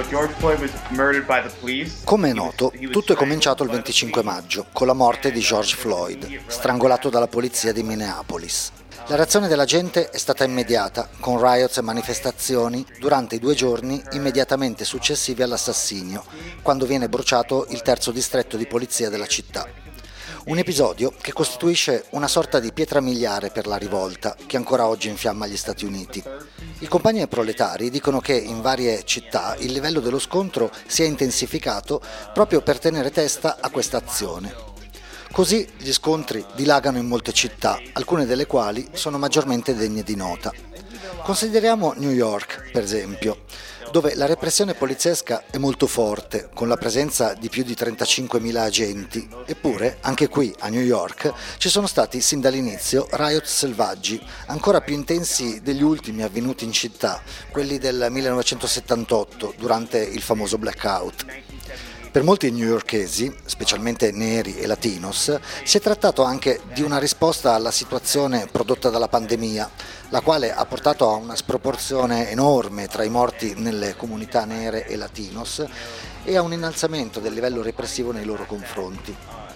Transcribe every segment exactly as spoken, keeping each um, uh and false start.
Come è noto, tutto è cominciato il venticinque maggio, con la morte di George Floyd, strangolato dalla polizia di Minneapolis. La reazione della gente è stata immediata, con riots e manifestazioni durante i due giorni immediatamente successivi all'assassinio, quando viene bruciato il terzo distretto di polizia della città. Un episodio che costituisce una sorta di pietra miliare per la rivolta che ancora oggi infiamma gli Stati Uniti. I compagni proletari dicono che in varie città il livello dello scontro si è intensificato proprio per tenere testa a questa azione. Così gli scontri dilagano in molte città, alcune delle quali sono maggiormente degne di nota. Consideriamo New York, per esempio, dove la repressione poliziesca è molto forte, con la presenza di più di trentacinquemila agenti. Eppure, anche qui, a New York, ci sono stati sin dall'inizio riot selvaggi, ancora più intensi degli ultimi avvenuti in città, quelli del millenovecentosettantotto, durante il famoso blackout. Per molti newyorkesi, specialmente neri e latinos, si è trattato anche di una risposta alla situazione prodotta dalla pandemia, la quale ha portato a una sproporzione enorme tra i morti nelle comunità nere e latinos e a un innalzamento del livello repressivo nei loro confronti.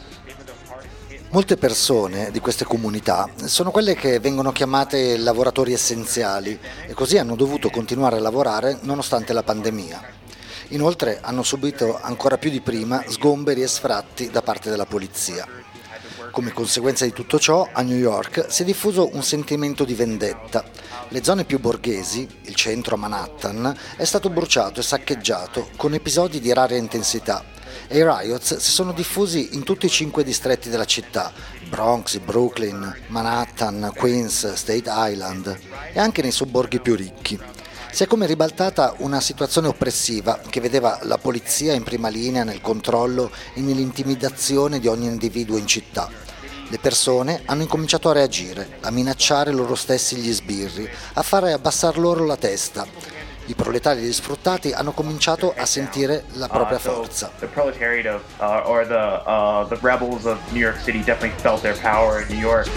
Molte persone di queste comunità sono quelle che vengono chiamate lavoratori essenziali e così hanno dovuto continuare a lavorare nonostante la pandemia. Inoltre hanno subito ancora più di prima sgomberi e sfratti da parte della polizia. Come conseguenza di tutto ciò, a New York si è diffuso un sentimento di vendetta. Le zone più borghesi, il centro a Manhattan, è stato bruciato e saccheggiato con episodi di rara intensità e i riots si sono diffusi in tutti i cinque distretti della città, Bronx, Brooklyn, Manhattan, Queens, Staten Island e anche nei sobborghi più ricchi. Si è come ribaltata una situazione oppressiva che vedeva la polizia in prima linea nel controllo e nell'intimidazione di ogni individuo in città. Le persone hanno incominciato a reagire, a minacciare loro stessi gli sbirri, a fare abbassar loro la testa. I proletari e gli sfruttati hanno cominciato a sentire la propria forza. The proletariat of uh, or the uh, the rebels of New York City definitely felt their power in New York.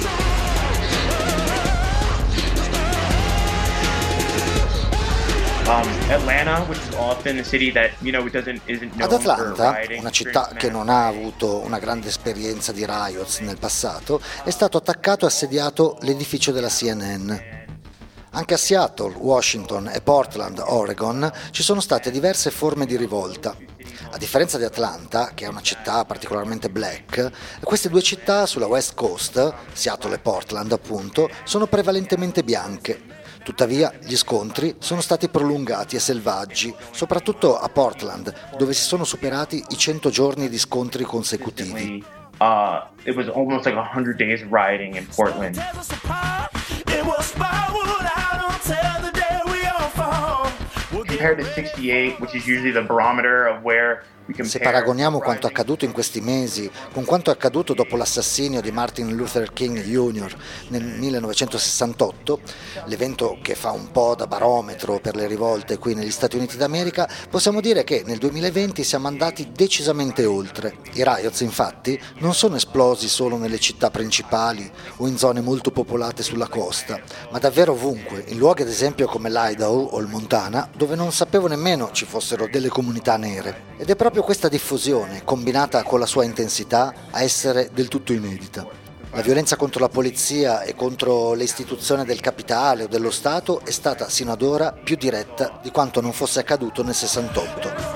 Um, Atlanta, which is often a city that, you know, doesn't isn't known Ad Atlanta, for rioting, una città che non ha avuto una grande esperienza di riots nel passato, è stato attaccato e assediato l'edificio della C N N. Anche a Seattle, Washington e Portland, Oregon, ci sono state diverse forme di rivolta. A differenza di Atlanta, che è una città particolarmente black, queste due città sulla West Coast, Seattle e Portland appunto, sono prevalentemente bianche. Tuttavia, gli scontri sono stati prolungati e selvaggi, soprattutto a Portland, dove si sono superati i cento giorni di scontri consecutivi. Uh, it was almost like one hundred days of rioting in Portland. Compared to sixty-eight, which is usually the barometer of where we compare. Se paragoniamo quanto accaduto in questi mesi con quanto è accaduto dopo l'assassinio di Martin Luther King Junior nel millenovecentosessantotto, l'evento che fa un po' da barometro per le rivolte qui negli Stati Uniti d'America, possiamo dire che nel duemilaventi siamo andati decisamente oltre. I riots, infatti, non sono esplosi solo nelle città principali o in zone molto popolate sulla costa, ma davvero ovunque, in luoghi ad esempio come l'Idaho o il Montana, dove non sapevo nemmeno ci fossero delle comunità nere. Ed è proprio questa diffusione, combinata con la sua intensità, a essere del tutto inedita. La violenza contro la polizia e contro le istituzioni del capitale o dello Stato è stata sino ad ora più diretta di quanto non fosse accaduto nel sessantotto.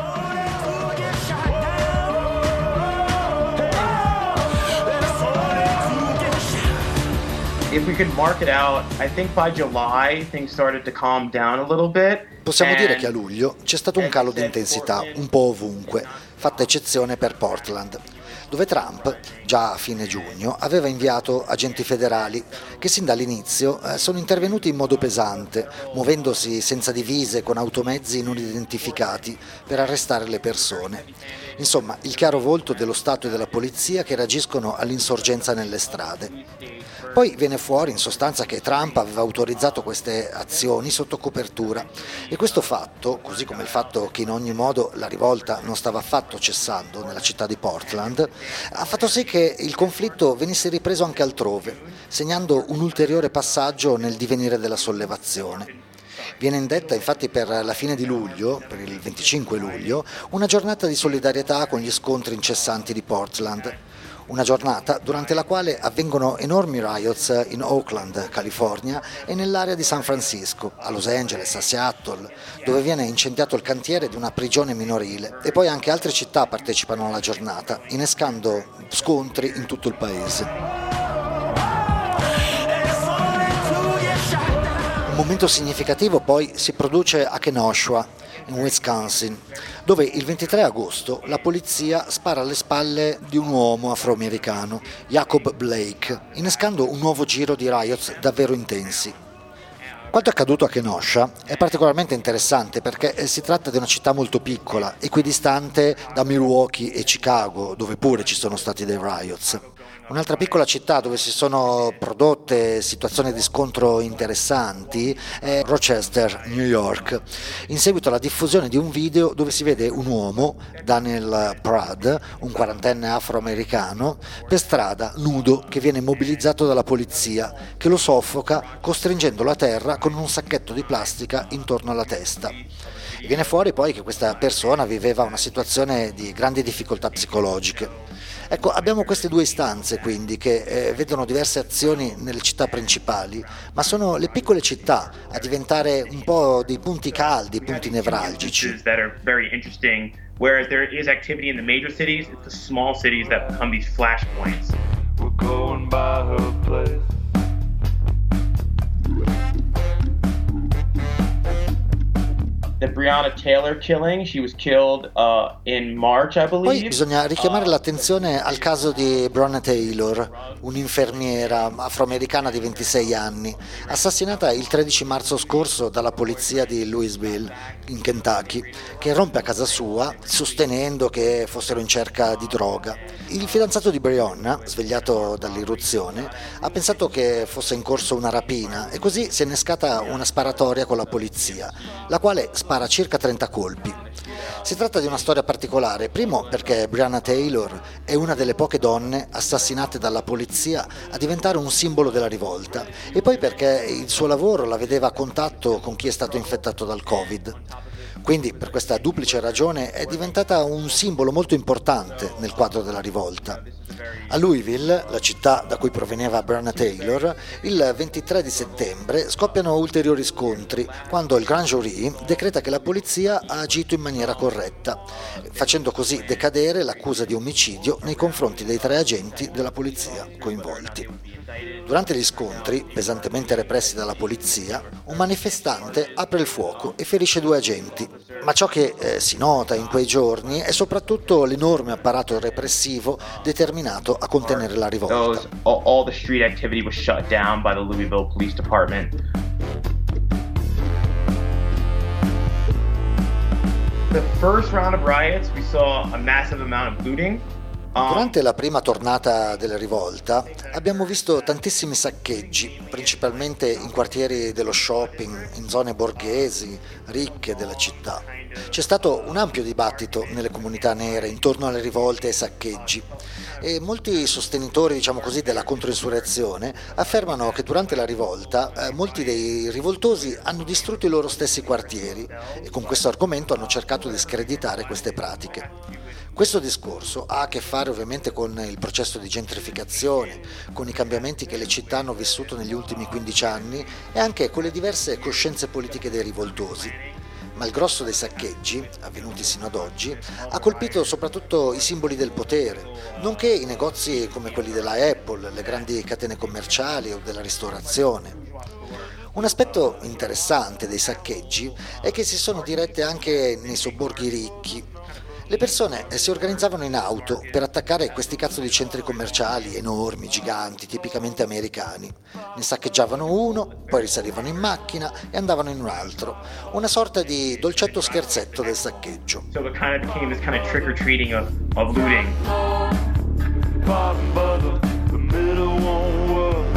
If we could mark it out, I think by July things started to calm down a little bit. Possiamo dire che a luglio c'è stato un calo di intensità un po' ovunque, fatta eccezione per Portland, dove Trump, già a fine giugno, aveva inviato agenti federali che sin dall'inizio eh, sono intervenuti in modo pesante, muovendosi senza divise con automezzi non identificati per arrestare le persone. Insomma, il chiaro volto dello Stato e della polizia che reagiscono all'insorgenza nelle strade. Poi viene fuori in sostanza che Trump aveva autorizzato queste azioni sotto copertura e questo fatto, così come il fatto che in ogni modo la rivolta non stava affatto cessando nella città di Portland, ha fatto sì che il conflitto venisse ripreso anche altrove, segnando un ulteriore passaggio nel divenire della sollevazione. Viene indetta infatti per la fine di luglio, per il venticinque luglio, una giornata di solidarietà con gli scontri incessanti di Portland. Una giornata durante la quale avvengono enormi riots in Oakland, California, e nell'area di San Francisco, a Los Angeles, a Seattle, dove viene incendiato il cantiere di una prigione minorile, e poi anche altre città partecipano alla giornata, innescando scontri in tutto il paese. Un momento significativo poi si produce a Kenosha, in Wisconsin, dove il ventitré agosto la polizia spara alle spalle di un uomo afroamericano, Jacob Blake, innescando un nuovo giro di riots davvero intensi. Quanto accaduto a Kenosha è particolarmente interessante perché si tratta di una città molto piccola, equidistante da Milwaukee e Chicago, dove pure ci sono stati dei riots. Un'altra piccola città dove si sono prodotte situazioni di scontro interessanti è Rochester, New York, in seguito alla diffusione di un video dove si vede un uomo, Daniel Prad, un quarantenne afroamericano, per strada, nudo, che viene mobilizzato dalla polizia, che lo soffoca costringendolo a terra con un sacchetto di plastica intorno alla testa. E viene fuori poi che questa persona viveva una situazione di grandi difficoltà psicologiche. Ecco, abbiamo queste due istanze quindi che eh, vedono diverse azioni nelle città principali, ma sono le piccole città a diventare un po' dei punti caldi, punti nevralgici. Whereas there is activity in the major cities, it's the small cities that become these flashpoints. We're going by her place. The Breonna Taylor killing, she was killed uh, in March, I believe. Poi bisogna richiamare l'attenzione al caso di Breonna Taylor, un'infermiera afroamericana di ventisei anni, assassinata il tredici marzo scorso dalla polizia di Louisville, in Kentucky, che irrompe a casa sua sostenendo che fossero in cerca di droga. Il fidanzato di Breonna, svegliato dall'irruzione, ha pensato che fosse in corso una rapina e così si è innescata una sparatoria con la polizia, la quale spara circa trenta colpi. Si tratta di una storia particolare, primo perché Breonna Taylor è una delle poche donne assassinate dalla polizia a diventare un simbolo della rivolta, e poi perché il suo lavoro la vedeva a contatto con chi è stato infettato dal Covid. Quindi per questa duplice ragione è diventata un simbolo molto importante nel quadro della rivolta. A Louisville, la città da cui proveniva Breonna Taylor, il ventitré di settembre scoppiano ulteriori scontri quando il Grand Jury decreta che la polizia ha agito in maniera corretta, facendo così decadere l'accusa di omicidio nei confronti dei tre agenti della polizia coinvolti. Durante gli scontri, pesantemente repressi dalla polizia, un manifestante apre il fuoco e ferisce due agenti. Ma ciò che eh, si nota in quei giorni è soprattutto l'enorme apparato repressivo determinato a contenere la rivolta. Those, all, all the street activity was shut down by the Louisville Police Department. The first round of riots, we saw a massive amount of looting. Durante la prima tornata della rivolta abbiamo visto tantissimi saccheggi, principalmente in quartieri dello shopping, in zone borghesi, ricche della città. C'è stato un ampio dibattito nelle comunità nere intorno alle rivolte e ai saccheggi, e molti sostenitori, diciamo così, della controinsurrezione affermano che durante la rivolta eh, molti dei rivoltosi hanno distrutto i loro stessi quartieri e con questo argomento hanno cercato di screditare queste pratiche. Questo discorso ha a che fare ovviamente con il processo di gentrificazione, con i cambiamenti che le città hanno vissuto negli ultimi quindici anni e anche con le diverse coscienze politiche dei rivoltosi. Ma il grosso dei saccheggi, avvenuti sino ad oggi, ha colpito soprattutto i simboli del potere, nonché i negozi come quelli della Apple, le grandi catene commerciali o della ristorazione. Un aspetto interessante dei saccheggi è che si sono dirette anche nei sobborghi ricchi. Le persone si organizzavano in auto per attaccare questi cazzo di centri commerciali enormi, giganti, tipicamente americani. Ne saccheggiavano uno, poi risalivano in macchina e andavano in un altro. Una sorta di dolcetto scherzetto del saccheggio. So it kind of became this kind of trick or treating of, of looting.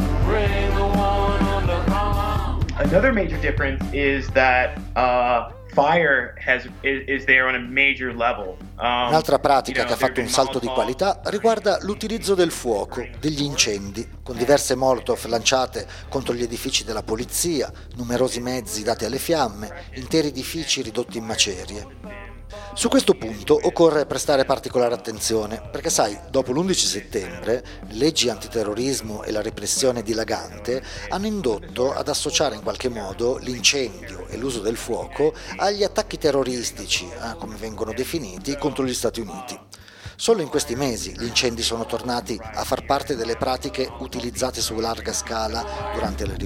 Another major difference is that uh, fire has is, is there on a major level. Um, Un'altra pratica you know, che ha fatto un salto di qualità riguarda l'utilizzo del fuoco, degli incendi, con diverse molotov lanciate contro gli edifici della polizia, numerosi mezzi dati alle fiamme, interi edifici ridotti in macerie. Su questo punto occorre prestare particolare attenzione, perché sai, dopo l'undici settembre, le leggi antiterrorismo e la repressione dilagante hanno indotto ad associare in qualche modo l'incendio e l'uso del fuoco agli attacchi terroristici, eh, come vengono definiti, contro gli Stati Uniti. Solo in questi mesi gli incendi sono tornati a far parte delle pratiche utilizzate su larga scala durante le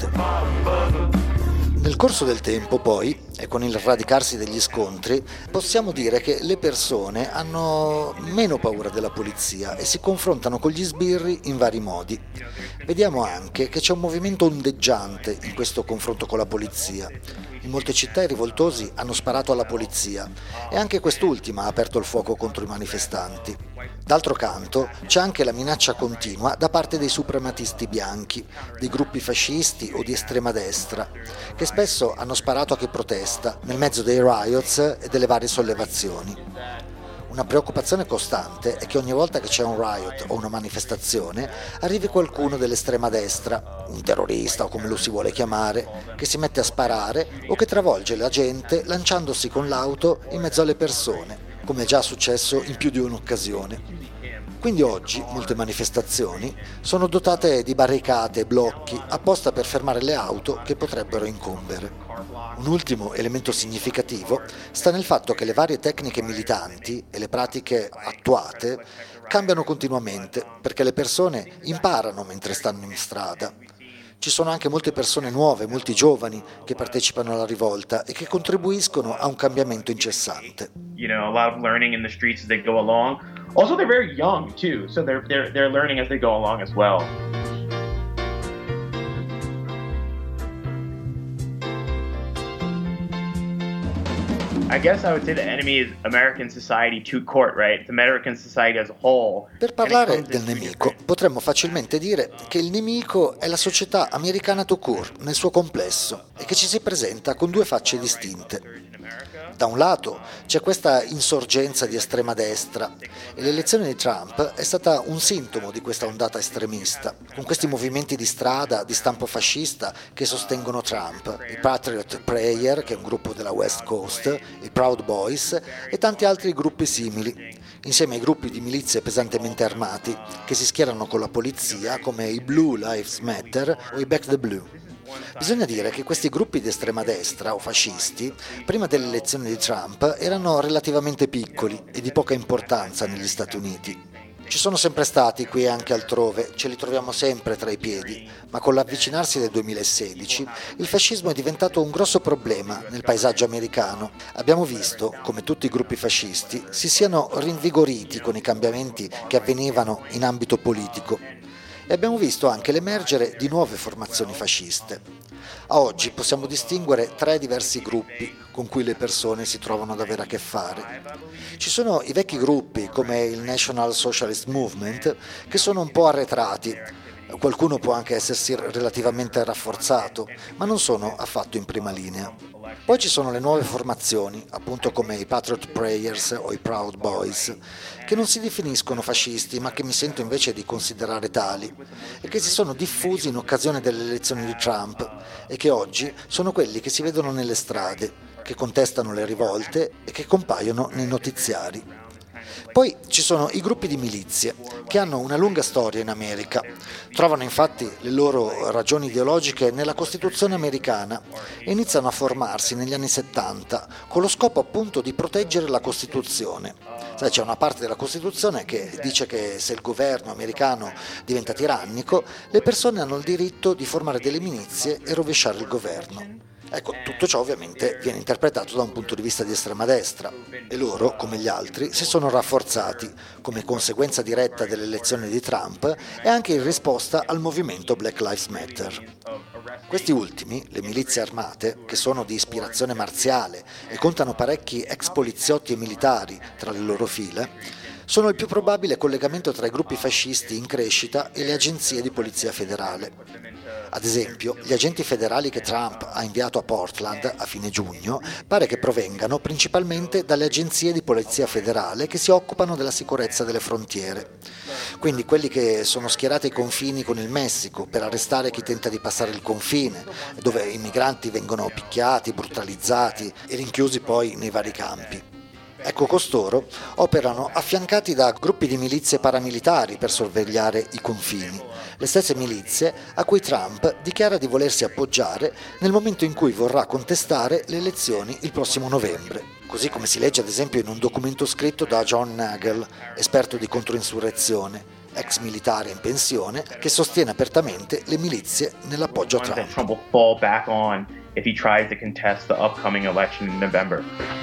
rivolte. Nel corso del tempo, poi, e con il radicarsi degli scontri, possiamo dire che le persone hanno meno paura della polizia e si confrontano con gli sbirri in vari modi. Vediamo anche che c'è un movimento ondeggiante in questo confronto con la polizia. In molte città i rivoltosi hanno sparato alla polizia e anche quest'ultima ha aperto il fuoco contro i manifestanti. D'altro canto c'è anche la minaccia continua da parte dei suprematisti bianchi, dei gruppi fascisti o di estrema destra, che spesso hanno sparato a chi protesta nel mezzo dei riots e delle varie sollevazioni. Una preoccupazione costante è che ogni volta che c'è un riot o una manifestazione arrivi qualcuno dell'estrema destra, un terrorista o come lo si vuole chiamare, che si mette a sparare o che travolge la gente lanciandosi con l'auto in mezzo alle persone, come è già successo in più di un'occasione. Quindi oggi molte manifestazioni sono dotate di barricate e blocchi apposta per fermare le auto che potrebbero incombere. Un ultimo elemento significativo sta nel fatto che le varie tecniche militanti e le pratiche attuate cambiano continuamente perché le persone imparano mentre stanno in strada. Ci sono anche molte persone nuove, molti giovani che partecipano alla rivolta e che contribuiscono a un cambiamento incessante. You know, a lot of learning in the streets as they go along. Also, they're very young too, so they're they're they're learning as they go along as well. I guess I would say the enemy is American society to court, right? It's American society as a whole. Per parlare del nemico, potremmo facilmente dire che il nemico è la società americana tout court nel suo complesso e che ci si presenta con due facce distinte. Da un lato c'è questa insorgenza di estrema destra e l'elezione di Trump è stata un sintomo di questa ondata estremista, con questi movimenti di strada di stampo fascista che sostengono Trump, i Patriot Prayer, che è un gruppo della West Coast, i Proud Boys e tanti altri gruppi simili, insieme ai gruppi di milizie pesantemente armati che si schierano con la polizia come i Blue Lives Matter o i Back the Blue. Bisogna dire che questi gruppi di estrema destra o fascisti, prima dell'elezione di Trump, erano relativamente piccoli e di poca importanza negli Stati Uniti. Ci sono sempre stati qui e anche altrove, ce li troviamo sempre tra i piedi, ma con l'avvicinarsi del duemilasedici il fascismo è diventato un grosso problema nel paesaggio americano. Abbiamo visto come tutti i gruppi fascisti si siano rinvigoriti con i cambiamenti che avvenivano in ambito politico. E abbiamo visto anche l'emergere di nuove formazioni fasciste. A oggi possiamo distinguere tre diversi gruppi con cui le persone si trovano ad avere a che fare. Ci sono i vecchi gruppi come il National Socialist Movement che sono un po' arretrati, qualcuno può anche essersi relativamente rafforzato, ma non sono affatto in prima linea. Poi ci sono le nuove formazioni, appunto come i Patriot Prayers o i Proud Boys, che non si definiscono fascisti ma che mi sento invece di considerare tali e che si sono diffusi in occasione delle elezioni di Trump e che oggi sono quelli che si vedono nelle strade, che contestano le rivolte e che compaiono nei notiziari. Poi ci sono i gruppi di milizie, che hanno una lunga storia in America. Trovano infatti le loro ragioni ideologiche nella Costituzione americana e iniziano a formarsi negli anni settanta con lo scopo appunto di proteggere la Costituzione. Sai, c'è una parte della Costituzione che dice che se il governo americano diventa tirannico, le persone hanno il diritto di formare delle milizie e rovesciare il governo. Ecco, tutto ciò ovviamente viene interpretato da un punto di vista di estrema destra e loro, come gli altri, si sono rafforzati come conseguenza diretta dell'elezione di Trump e anche in risposta al movimento Black Lives Matter. Questi ultimi, le milizie armate, che sono di ispirazione marziale e contano parecchi ex poliziotti e militari tra le loro file, sono il più probabile collegamento tra i gruppi fascisti in crescita e le agenzie di polizia federale. Ad esempio, gli agenti federali che Trump ha inviato a Portland a fine giugno pare che provengano principalmente dalle agenzie di polizia federale che si occupano della sicurezza delle frontiere. Quindi quelli che sono schierati ai confini con il Messico per arrestare chi tenta di passare il confine, dove i migranti vengono picchiati, brutalizzati e rinchiusi poi nei vari campi. Ecco, costoro operano affiancati da gruppi di milizie paramilitari per sorvegliare i confini, le stesse milizie a cui Trump dichiara di volersi appoggiare nel momento in cui vorrà contestare le elezioni il prossimo novembre, così come si legge ad esempio in un documento scritto da John Nagel, esperto di controinsurrezione, ex militare in pensione, che sostiene apertamente le milizie nell'appoggio a Trump. Trump will fall back on if he tries to contest the upcoming election in November.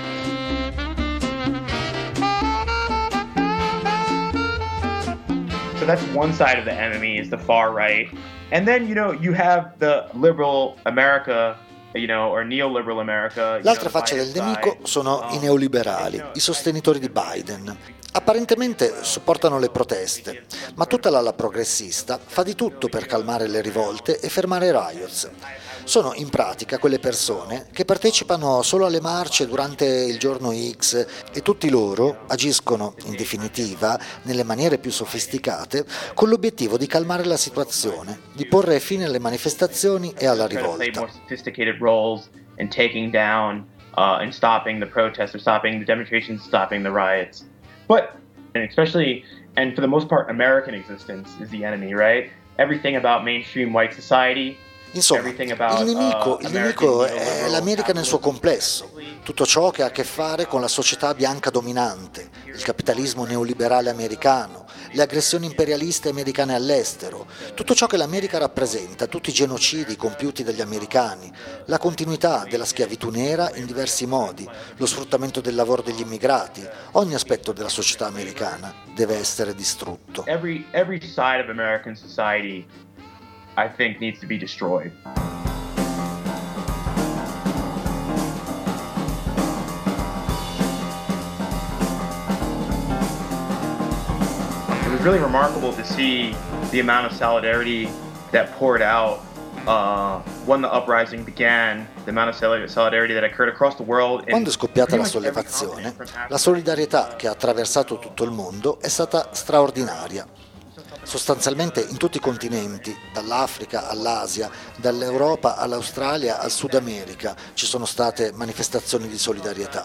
So that's one side of the enemy, is the far right. And then, you know, you have the liberal America, you know, or neoliberal America. L'altra faccia del nemico sono i neoliberali, i sostenitori di Biden. Apparentemente supportano le proteste, ma tutta l'ala progressista fa di tutto per calmare le rivolte e fermare i riots. Sono in pratica quelle persone che partecipano solo alle marce durante il giorno X e tutti loro agiscono, in definitiva, nelle maniere più sofisticate, con l'obiettivo di calmare la situazione, di porre fine alle manifestazioni e alla rivolta. But, and especially, and for the most part, American existence is the enemy, right? Everything about mainstream white society. Insomma, il nemico, il nemico è l'America nel suo complesso, tutto ciò che ha a che fare con la società bianca dominante, il capitalismo neoliberale americano, le aggressioni imperialiste americane all'estero, tutto ciò che l'America rappresenta, tutti i genocidi compiuti dagli americani, la continuità della schiavitù nera in diversi modi, lo sfruttamento del lavoro degli immigrati, ogni aspetto della società americana deve essere distrutto. Every, every side of American society, I think, needs to be destroyed. It was really remarkable to see the amount of solidarity that poured out uh, when the uprising began, the amount of solidarity that occurred across the world. Quando è scoppiata la sollevazione, la solidarietà che ha attraversato tutto il mondo è stata straordinaria. Sostanzialmente in tutti i continenti, dall'Africa all'Asia, dall'Europa all'Australia al Sud America, ci sono state manifestazioni di solidarietà.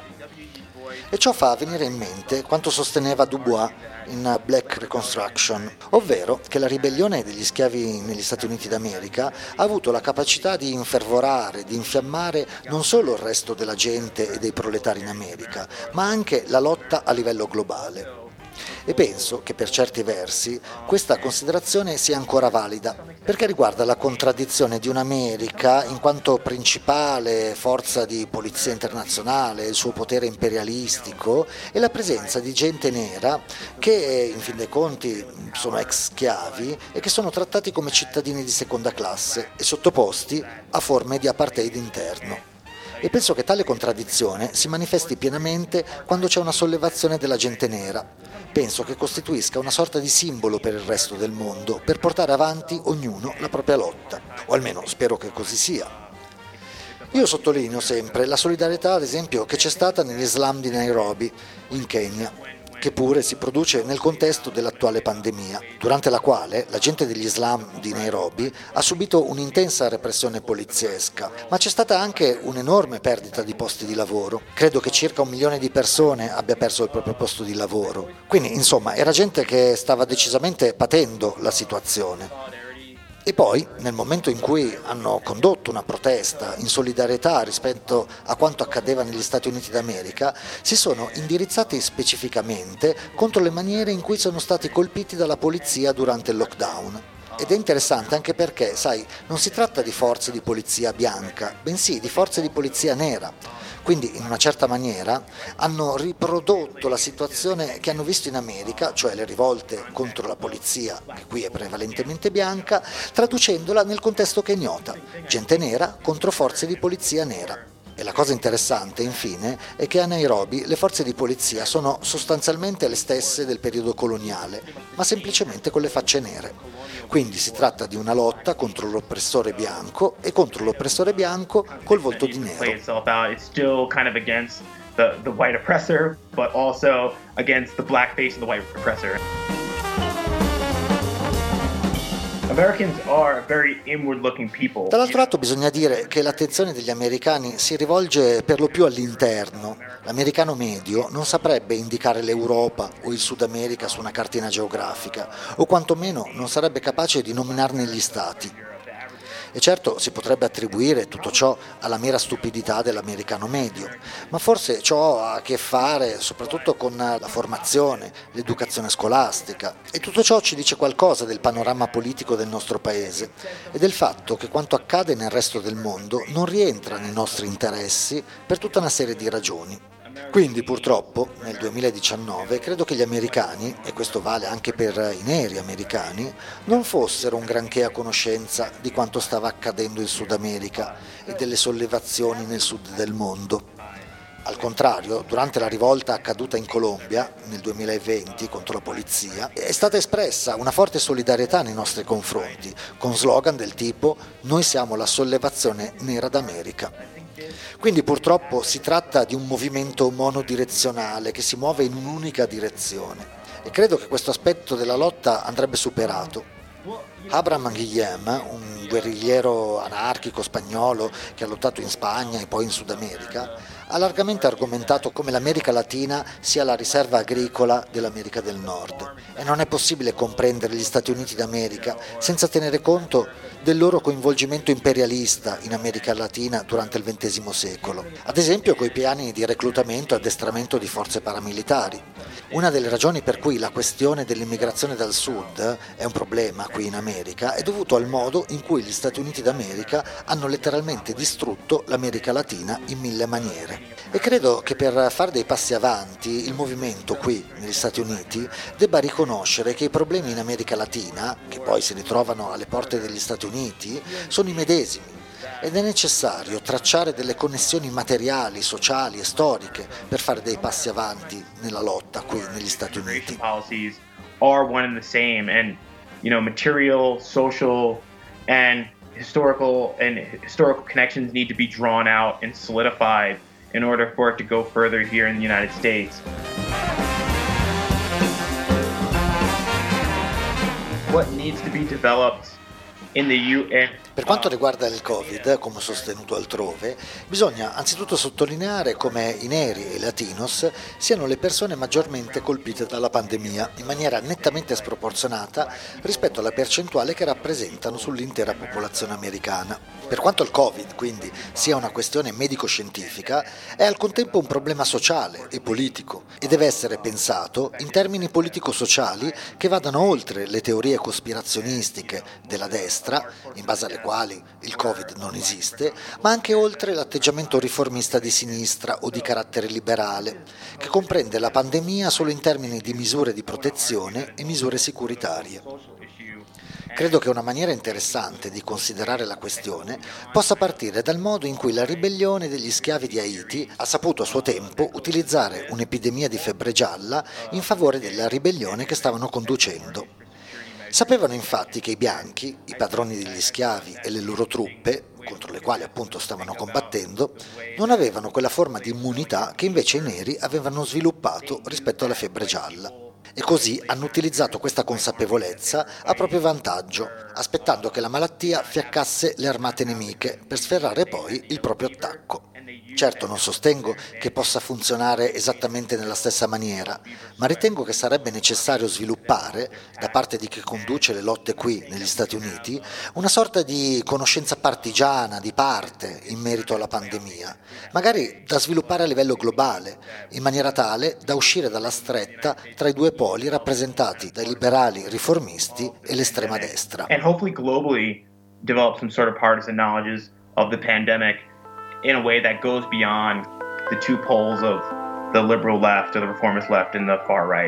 E ciò fa venire in mente quanto sosteneva Dubois in Black Reconstruction, ovvero che la ribellione degli schiavi negli Stati Uniti d'America ha avuto la capacità di infervorare, di infiammare non solo il resto della gente e dei proletari in America, ma anche la lotta a livello globale. E penso che per certi versi questa considerazione sia ancora valida, perché riguarda la contraddizione di un'America in quanto principale forza di polizia internazionale, il suo potere imperialistico e la presenza di gente nera che in fin dei conti sono ex schiavi e che sono trattati come cittadini di seconda classe e sottoposti a forme di apartheid interno. E penso che tale contraddizione si manifesti pienamente quando c'è una sollevazione della gente nera. Penso che costituisca una sorta di simbolo per il resto del mondo, per portare avanti ognuno la propria lotta, o almeno spero che così sia. Io sottolineo sempre la solidarietà, ad esempio, che c'è stata negli slam di Nairobi, in Kenya, che pure si produce nel contesto dell'attuale pandemia, durante la quale la gente degli slam di Nairobi ha subito un'intensa repressione poliziesca, ma c'è stata anche un'enorme perdita di posti di lavoro. Credo che circa un milione di persone abbia perso il proprio posto di lavoro. Quindi, insomma, era gente che stava decisamente patendo la situazione. E poi, nel momento in cui hanno condotto una protesta in solidarietà rispetto a quanto accadeva negli Stati Uniti d'America, si sono indirizzati specificamente contro le maniere in cui sono stati colpiti dalla polizia durante il lockdown. Ed è interessante anche perché, sai, non si tratta di forze di polizia bianca, bensì di forze di polizia nera. Quindi, in una certa maniera, hanno riprodotto la situazione che hanno visto in America, cioè le rivolte contro la polizia, che qui è prevalentemente bianca, traducendola nel contesto kenyota, gente nera contro forze di polizia nera. E la cosa interessante, infine, è che a Nairobi le forze di polizia sono sostanzialmente le stesse del periodo coloniale, ma semplicemente con le facce nere. Quindi si tratta di una lotta contro l'oppressore bianco e contro l'oppressore bianco col volto di nero. The, the white oppressor, but also against the black face of the white oppressor. Americans are a very inward-looking people. Dall'altro lato bisogna dire che l'attenzione degli americani si rivolge per lo più all'interno. L'americano medio non saprebbe indicare l'Europa o il Sud America su una cartina geografica, o quantomeno non sarebbe capace di nominarne gli stati. E certo si potrebbe attribuire tutto ciò alla mera stupidità dell'americano medio, ma forse ciò ha a che fare soprattutto con la formazione, l'educazione scolastica, e tutto ciò ci dice qualcosa del panorama politico del nostro paese e del fatto che quanto accade nel resto del mondo non rientra nei nostri interessi per tutta una serie di ragioni. Quindi purtroppo nel duemiladiciannove credo che gli americani, e questo vale anche per i neri americani, non fossero un granché a conoscenza di quanto stava accadendo in Sud America e delle sollevazioni nel sud del mondo. Al contrario, durante la rivolta accaduta in Colombia nel duemilaventi contro la polizia, è stata espressa una forte solidarietà nei nostri confronti, con slogan del tipo «Noi siamo la sollevazione nera d'America». Quindi purtroppo si tratta di un movimento monodirezionale che si muove in un'unica direzione e credo che questo aspetto della lotta andrebbe superato. Abraham Guillem, un guerrigliero anarchico spagnolo che ha lottato in Spagna e poi in Sud America, ha largamente argomentato come l'America Latina sia la riserva agricola dell'America del Nord e non è possibile comprendere gli Stati Uniti d'America senza tenere conto del loro coinvolgimento imperialista in America Latina durante il ventesimo secolo, ad esempio coi piani di reclutamento e addestramento di forze paramilitari. Una delle ragioni per cui la questione dell'immigrazione dal sud è un problema qui in America è dovuto al modo in cui gli Stati Uniti d'America hanno letteralmente distrutto l'America Latina in mille maniere. E credo che per fare dei passi avanti il movimento qui negli Stati Uniti debba riconoscere che i problemi in America Latina, che poi si ritrovano alle porte degli Stati Uniti, sono i medesimi. Ed è necessario tracciare delle connessioni materiali, sociali e storiche per fare dei passi avanti nella lotta qui negli Stati Uniti. Policies are one and the same, and you know, material, social, and historical and historical connections need to be drawn out and solidified in order for it to go further here in the United States. What needs to be developed in the U N? Per quanto riguarda il Covid, come sostenuto altrove, bisogna anzitutto sottolineare come i neri e i latinos siano le persone maggiormente colpite dalla pandemia, in maniera nettamente sproporzionata rispetto alla percentuale che rappresentano sull'intera popolazione americana. Per quanto il Covid, quindi, sia una questione medico-scientifica, è al contempo un problema sociale e politico e deve essere pensato in termini politico-sociali che vadano oltre le teorie cospirazionistiche della destra, in base alle quali il Covid non esiste, ma anche oltre l'atteggiamento riformista di sinistra o di carattere liberale, che comprende la pandemia solo in termini di misure di protezione e misure securitarie. Credo che una maniera interessante di considerare la questione possa partire dal modo in cui la ribellione degli schiavi di Haiti ha saputo a suo tempo utilizzare un'epidemia di febbre gialla in favore della ribellione che stavano conducendo. Sapevano infatti che i bianchi, i padroni degli schiavi e le loro truppe, contro le quali appunto stavano combattendo, non avevano quella forma di immunità che invece i neri avevano sviluppato rispetto alla febbre gialla. E così hanno utilizzato questa consapevolezza a proprio vantaggio, aspettando che la malattia fiaccasse le armate nemiche per sferrare poi il proprio attacco. Certo, non sostengo che possa funzionare esattamente nella stessa maniera, ma ritengo che sarebbe necessario sviluppare, da parte di chi conduce le lotte qui negli Stati Uniti, una sorta di conoscenza partigiana, di parte, in merito alla pandemia, magari da sviluppare a livello globale, in maniera tale da uscire dalla stretta tra i due poli rappresentati dai liberali riformisti e l'estrema destra. And hopefully globally develop some sort of partisan knowledge of the pandemic in a way that goes beyond the two poles of the liberal left or the reformist left and the far right.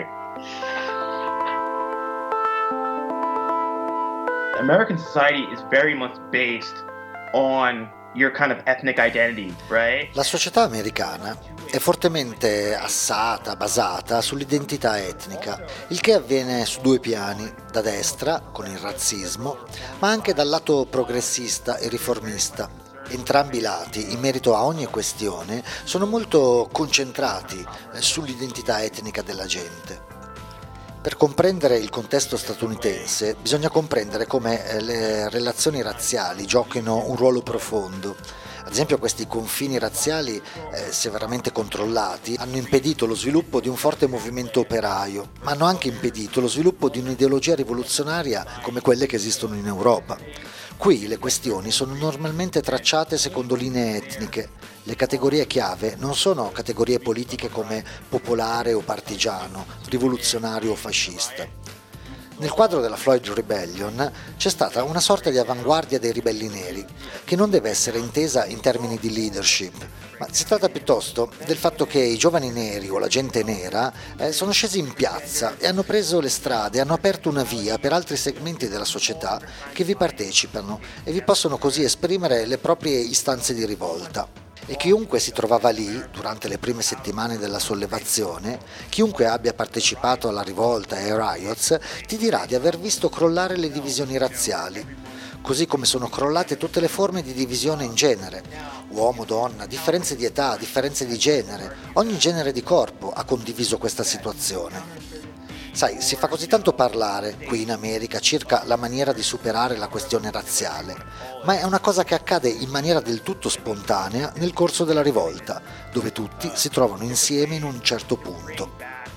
American society is very much based on your kind of ethnic identity, right? La società americana è fortemente assata, basata sull'identità etnica, il che avviene su due piani, da destra, con il razzismo, ma anche dal lato progressista e riformista. Entrambi i lati, in merito a ogni questione, sono molto concentrati sull'identità etnica della gente. Per comprendere il contesto statunitense bisogna comprendere come le relazioni razziali giochino un ruolo profondo. Ad esempio, questi confini razziali eh, severamente controllati hanno impedito lo sviluppo di un forte movimento operaio, ma hanno anche impedito lo sviluppo di un'ideologia rivoluzionaria come quelle che esistono in Europa. Qui le questioni sono normalmente tracciate secondo linee etniche. Le categorie chiave non sono categorie politiche come popolare o partigiano, rivoluzionario o fascista. Nel quadro della Floyd Rebellion c'è stata una sorta di avanguardia dei ribelli neri, che non deve essere intesa in termini di leadership, ma si tratta piuttosto del fatto che i giovani neri o la gente nera eh, sono scesi in piazza e hanno preso le strade, hanno aperto una via per altri segmenti della società che vi partecipano e vi possono così esprimere le proprie istanze di rivolta. E chiunque si trovava lì, durante le prime settimane della sollevazione, chiunque abbia partecipato alla rivolta e ai riots, ti dirà di aver visto crollare le divisioni razziali, così come sono crollate tutte le forme di divisione in genere, uomo, donna, differenze di età, differenze di genere, ogni genere di corpo ha condiviso questa situazione. Sai, si fa così tanto parlare qui in America circa la maniera di superare la questione razziale, ma è una cosa che accade in maniera del tutto spontanea nel corso della rivolta, dove tutti si trovano insieme in un certo punto.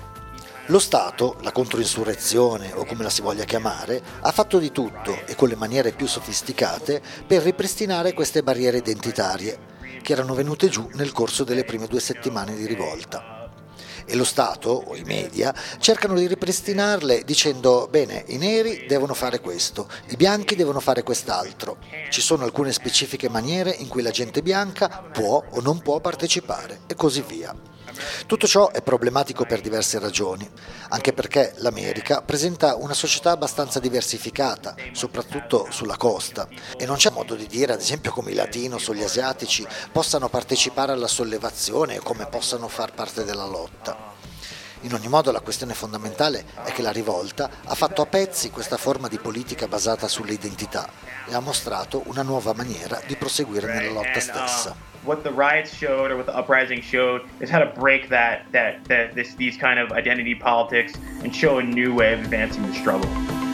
Lo Stato, la controinsurrezione o come la si voglia chiamare, ha fatto di tutto e con le maniere più sofisticate per ripristinare queste barriere identitarie, che erano venute giù nel corso delle prime due settimane di rivolta. E lo Stato, o i media, cercano di ripristinarle dicendo bene, i neri devono fare questo, i bianchi devono fare quest'altro. Ci sono alcune specifiche maniere in cui la gente bianca può o non può partecipare, e così via. Tutto ciò è problematico per diverse ragioni, anche perché l'America presenta una società abbastanza diversificata, soprattutto sulla costa, e non c'è modo di dire, ad esempio, come i latinos o gli asiatici possano partecipare alla sollevazione o come possano far parte della lotta. In ogni modo la questione fondamentale è che la rivolta ha fatto a pezzi questa forma di politica basata sulle identità e ha mostrato una nuova maniera di proseguire nella lotta stessa. What the riots showed, or what the uprising showed, is how to break that, that, that this, these kind of identity politics and show a new way of advancing the struggle.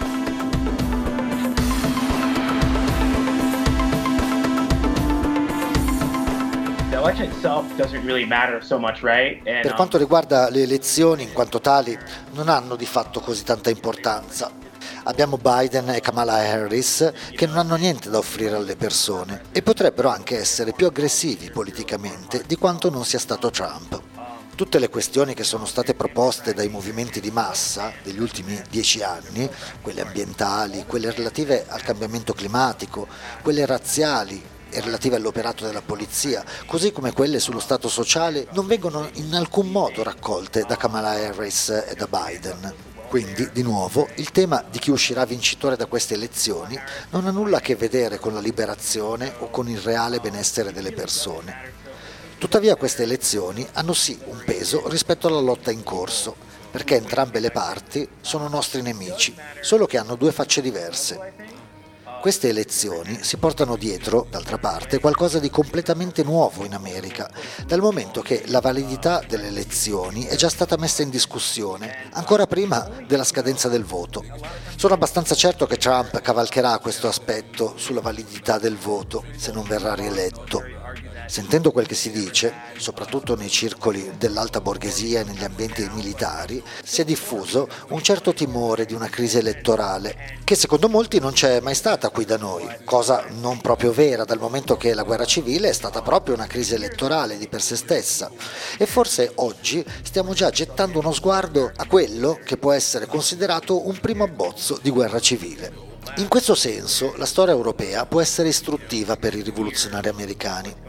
The election itself doesn't really matter so much, right? And, per quanto riguarda le elezioni, in quanto tali, non hanno di fatto così tanta importanza. Abbiamo Biden e Kamala Harris che non hanno niente da offrire alle persone e potrebbero anche essere più aggressivi politicamente di quanto non sia stato Trump. Tutte le questioni che sono state proposte dai movimenti di massa degli ultimi dieci anni, quelle ambientali, quelle relative al cambiamento climatico, quelle razziali e relative all'operato della polizia, così come quelle sullo stato sociale, non vengono in alcun modo raccolte da Kamala Harris e da Biden. Quindi, di nuovo, il tema di chi uscirà vincitore da queste elezioni non ha nulla a che vedere con la liberazione o con il reale benessere delle persone. Tuttavia queste elezioni hanno sì un peso rispetto alla lotta in corso, perché entrambe le parti sono nostri nemici, solo che hanno due facce diverse. Queste elezioni si portano dietro, d'altra parte, qualcosa di completamente nuovo in America, dal momento che la validità delle elezioni è già stata messa in discussione, ancora prima della scadenza del voto. Sono abbastanza certo che Trump cavalcherà questo aspetto sulla validità del voto, se non verrà rieletto. Sentendo quel che si dice, soprattutto nei circoli dell'alta borghesia e negli ambienti militari, si è diffuso un certo timore di una crisi elettorale, che secondo molti non c'è mai stata qui da noi, cosa non proprio vera, dal momento che la guerra civile è stata proprio una crisi elettorale di per sé stessa. E forse oggi stiamo già gettando uno sguardo a quello che può essere considerato un primo abbozzo di guerra civile. In questo senso, la storia europea può essere istruttiva per i rivoluzionari americani.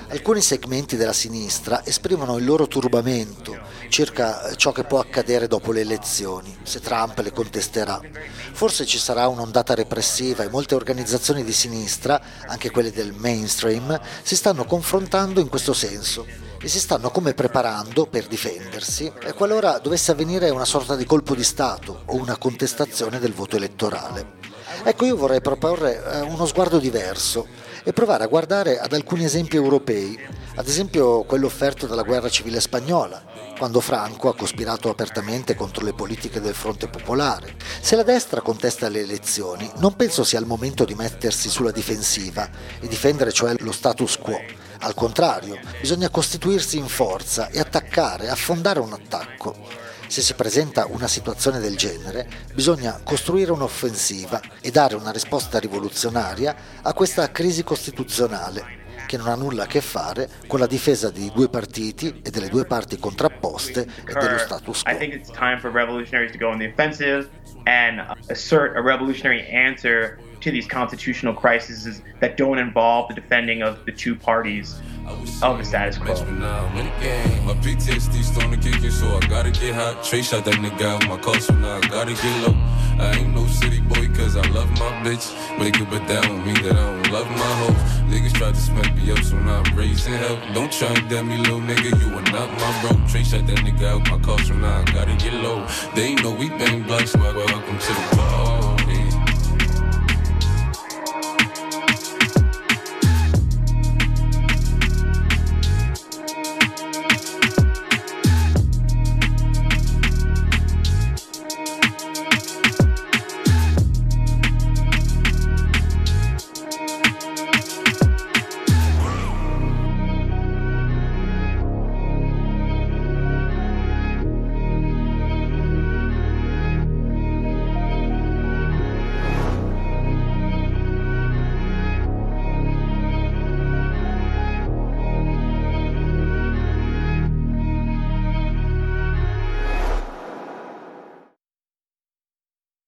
Alcuni segmenti della sinistra esprimono il loro turbamento circa ciò che può accadere dopo le elezioni, se Trump le contesterà. Forse ci sarà un'ondata repressiva e molte organizzazioni di sinistra, anche quelle del mainstream, si stanno confrontando in questo senso e si stanno come preparando per difendersi e qualora dovesse avvenire una sorta di colpo di Stato o una contestazione del voto elettorale. Ecco, io vorrei proporre uno sguardo diverso e provare a guardare ad alcuni esempi europei, ad esempio quello offerto dalla guerra civile spagnola, quando Franco ha cospirato apertamente contro le politiche del Fronte Popolare. Se la destra contesta le elezioni, non penso sia il momento di mettersi sulla difensiva e difendere cioè lo status quo. Al contrario, bisogna costituirsi in forza e attaccare, affondare un attacco. Se si presenta una situazione del genere, bisogna costruire un'offensiva e dare una risposta rivoluzionaria a questa crisi costituzionale, che non ha nulla a che fare con la difesa di due partiti e delle due parti contrapposte e dello status quo. I think it's time for revolutionaries to go on the offensive and assert a revolutionary answer to these constitutional crises that don't involve the defending of the two parties of the status quo. My P T S D starting to kick in, so I gotta get hot. Trey shot that nigga out my car, so now I gotta get low. I ain't no city boy, cause I love my bitch. Make it but that don't mean that I don't love my hoes. Niggas try to smack me up, so now I'm raising hell. Don't try and damn me, little nigga, you are not my bro. Trey shot that nigga out my car, so now I gotta get low. They ain't know we bang blocks, so welcome to the bar.